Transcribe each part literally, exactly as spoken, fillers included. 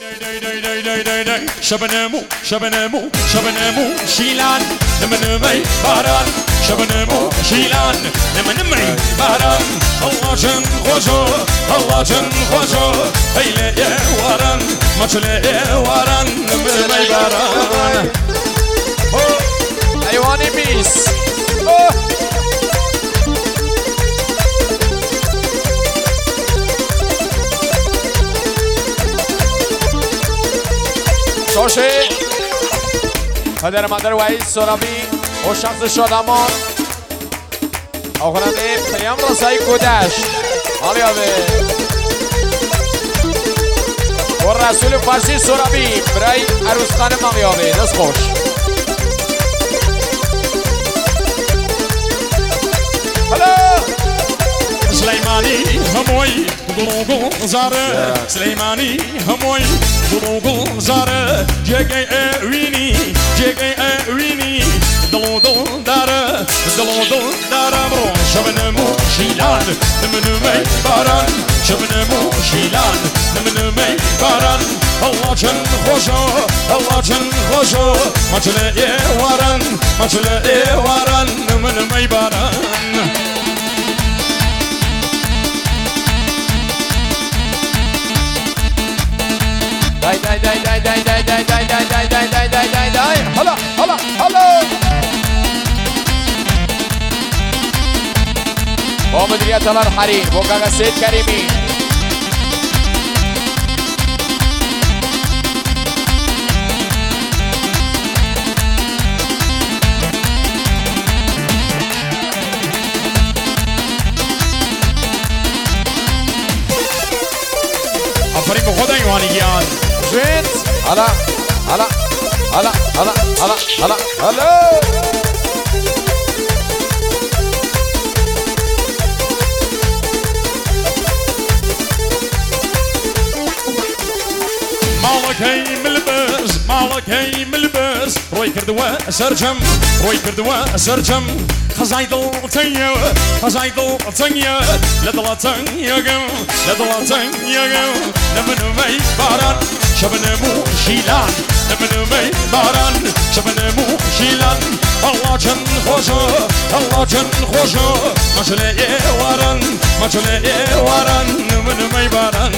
شبنمو شبنمو شبنمو شيلان نمنمي باران شبنمو شيلان نمنمي باران الله جن خوشو الله جن خوشو هيلي وارن مچلي وارن نمنمي باران حيواني بيس شوشی پدر مادر وحید سرابی و شخص شادمان آخرانه پیام رسایی کودش حالی آبه و رسول فارسی سرابی برای عروسخان مقیابه دست خوش هلا سليماني هموي ضروقو زاره سليماني هموي ضروقو زاره جاي ويني جاي ويني دلو دل داره دلو دل داره برو شبنمو شيلان نمنمي باران شبنمو شيلان نمنمي باران الله جن خوشو الله جن خوشو ما تلاقي وارن ما تلاقي وارن نمنمي باران دای دای دای دای دای دای دای دای دای دای دای دای دای دای دای هلا هلا هلا با مدیریت الان حریر با کاغا سید کریمی آفرین به خدا ایوانیگیان جوینت هلا هلا هلا هلا هلا هلا هلا مالك هي ملبس مالك هي ملبس روي كردوا سرجم روي كردوا سرجم خزايدل تنيا خزايدل تنيا لدلا تنيا لدلا تنيا نمنمي باران شبنمو شيلان نمنمي باران شبنمو شيلان الله جن خوشو الله جن خوشو مچلي وارن مچلي وارن نمنمي باران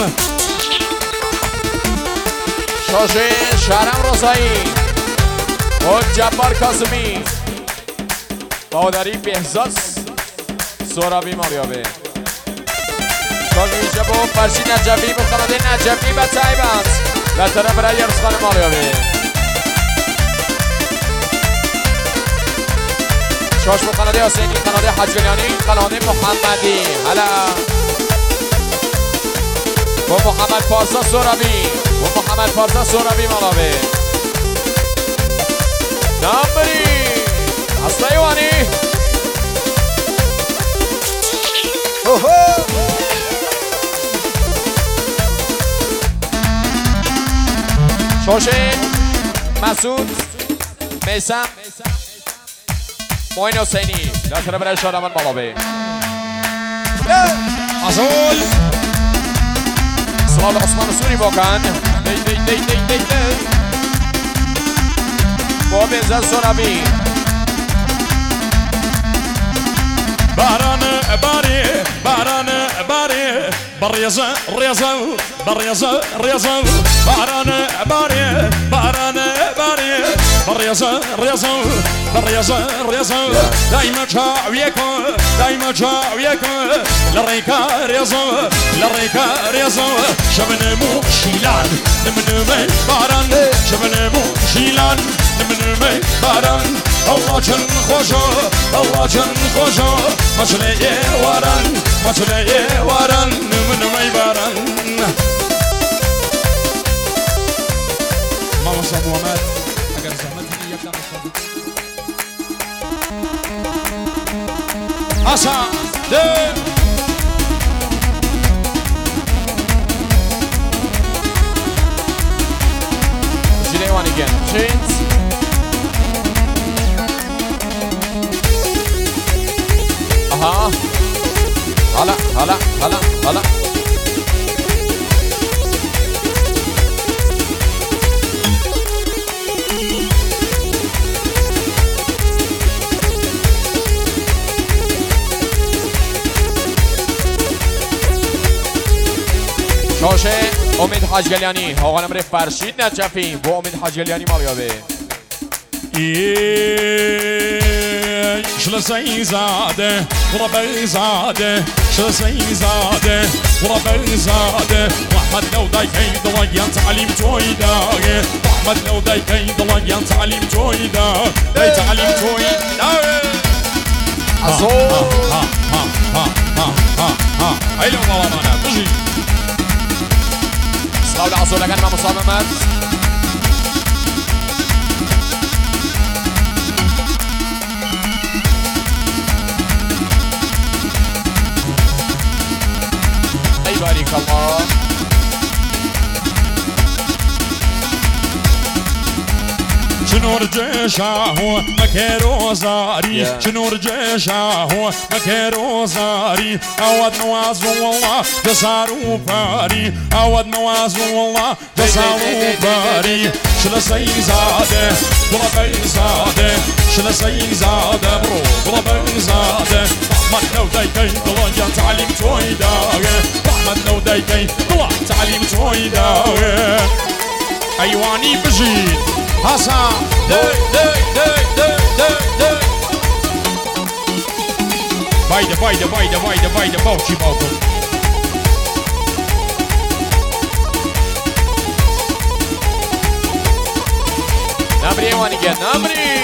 شوشی شهرم رسایی و جبار کاسمی بادری بهزاد سرابی ماریابه شوشی جبو فرشی نجفی و خانده نجفی و تایبت در طرف برای یرسخان ماریابه شوش و خانده حسینی خانده حجولیانی خانده محمدی هلا و محمد پارسا سرابی و محمد پارسا سرابی مالاوه نمبری اصلا ایوانی شوشین مسعود میسم موین حسینی دستر برای شادمان مالاوه ازول سلام عثمان سوری باکن دی دی دی دی دی دی با بزن سرابی باران باری باران باری بریزه ریزه بریزه ریزه باران باری باران باری بریزه ریزه بریزه ریزه دایما جاویکو دایما جاویکو لریکا ریزه لریکا ریزه شبنمو شیلان نمنمي باران شبنمو شیلان نمنمي باران الله جن خوشو الله جن خوشو مچلي وارن مچلي وارن نمنمي باران ماما صاحب محمد اگر زحمت هی یک دم اسا ده جيني وان again chains aha هلا هلا هلا هلا امید حاج گلیانی آقا نمره فرشید نجفی با امید حاج گلیانی مالیابه شل سيزاده وربي زاده شل سيزاده وربي زاده واحمد لو دايكين ضليان تعليم تويدا واحمد لو دايكين ضليان تعليم تويدا داي تعليم تويدا عزو ها ها ها ها ها ها هاي لو والله انا بجي صلاة عزو لكن ما مصممات بارك الله شنو رجيشة هو مكيرو زاري شنو رجيشة هو مكيرو زاري أود نواز والله جسارو باري أود نواز والله جسارو باري شلا سيزاده ولا بيزاده شلا سيزاده برو ولا بيزاده أحمد لو دايكي ضليا تعليم تويدا أحمد لو دايكي ضلع تعليم تويدا أيواني بجيد حسن دي دي دي دي دي دي بايدة بايدة بايدة بايدة بايدة باوكي باوكو نمري واني جد نمري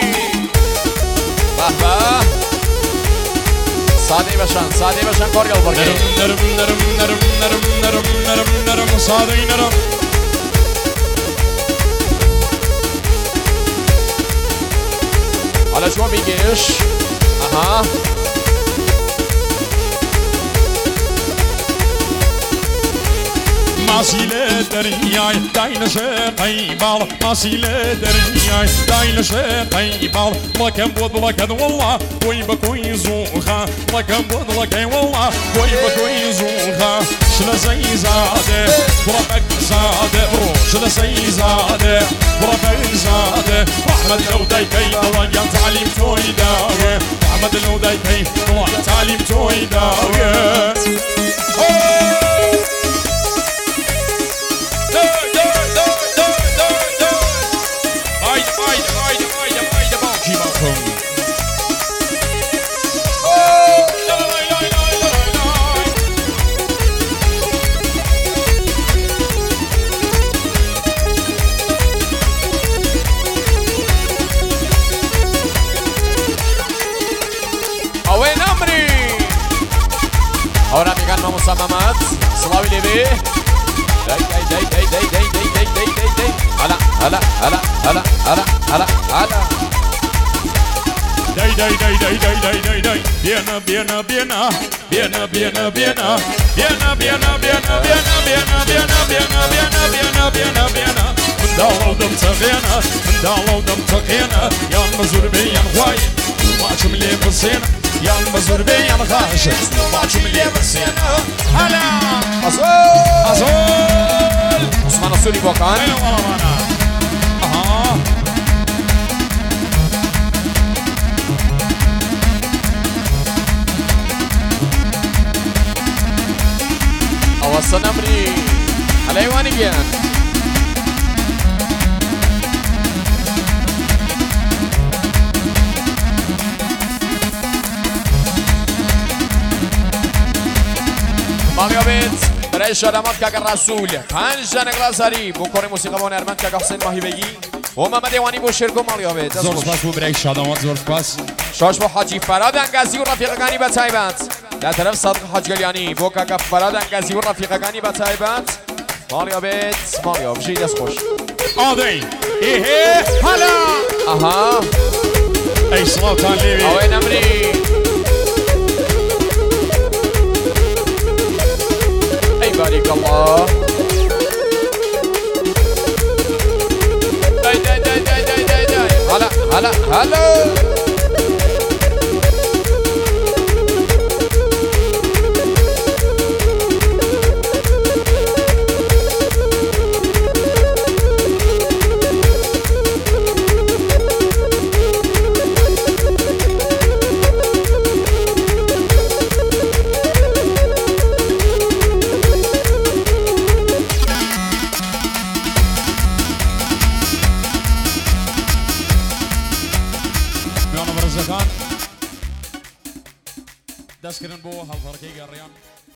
بابا ساده باشن ساده باشن کار یال برگه نرم نرم نرم نرم نرم نرم نرم ساده نرم حالا شما بگیش اها مسیله دریای داین شقیبال مسیله دریای داین شقیبال لکن بود لکن والله کوی بکوی زوخا لکن بود لکن والله کوی بکوی زوخا شل سيزاده وربك زاده برو شل سيزاده وربك زاده احمد لو دايكي ضليا تعليم تويدا احمد لو دايكي ضليا تعليم تويدا Ahora mi gana مصممات صلاوي لبي داي داي داي داي داي داي داي داي داي داي هلا هلا هلا هلا هلا هلا هلا داي داي داي داي داي داي داي داي بينا بينا بينا بينا بينا بينا بينا بينا بينا بينا بينا بينا بينا بينا بينا بينا بينا من دالو دم تغينا من دالو دم تغينا يا مزور بيا غواي ما شم لي بسينا يا المزور بيا مخاش ما شم لي بسينا هلا أصول أصول عثمان السوري بوكان أيوة والله أنا أها أوصل نمري على أيواني جيان ماغيابيت برای شادمات که رسول پنج جنگ لازاری بو کار موسیقی بان ارمند که حسین ماهی بگی و محمد یوانی بو شرکو ماغیابیت زور سپاس بو برای شادمات زور سپاس شاش بو حاجی فراد انگزی و رفیقگانی به تایبت در طرف صادق حاج گلیانی بو که فراد انگزی و رفیقگانی به تایبت ماغیابیت ماغیاب جید از خوش آدی ایه هلا اها ای صلاتان لیوی اوه نمری بارك الله داي داي داي داي داي داي داي هلا هلا هلا بەڕێزەکان دەستکردن بۆ هەڵفەرەکەی گەڕیان